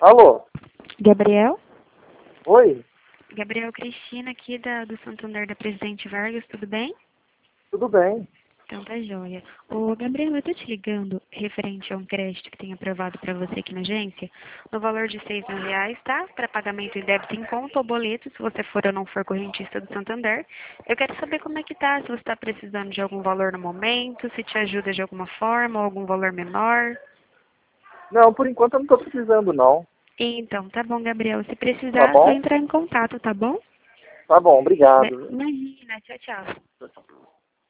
Alô? Gabriel? Oi? Gabriel Cristina aqui do Santander da Presidente Vargas, tudo bem? Tudo bem? Então tá joia. Ô Gabriel, eu tô te ligando referente a um crédito que tem aprovado para você aqui na agência, no valor de R$ 6.000, tá? Para pagamento em débito em conta ou boleto, se você for ou não for correntista do Santander. Eu quero saber como é que tá, se você está precisando de algum valor no momento, se te ajuda de alguma forma ou algum valor menor. Não, por enquanto eu não estou precisando, não. Então, tá bom, Gabriel. Se Tá precisar, é só bom? entrar em contato, tá bom? Tá bom, obrigado. Imagina, tchau, tchau.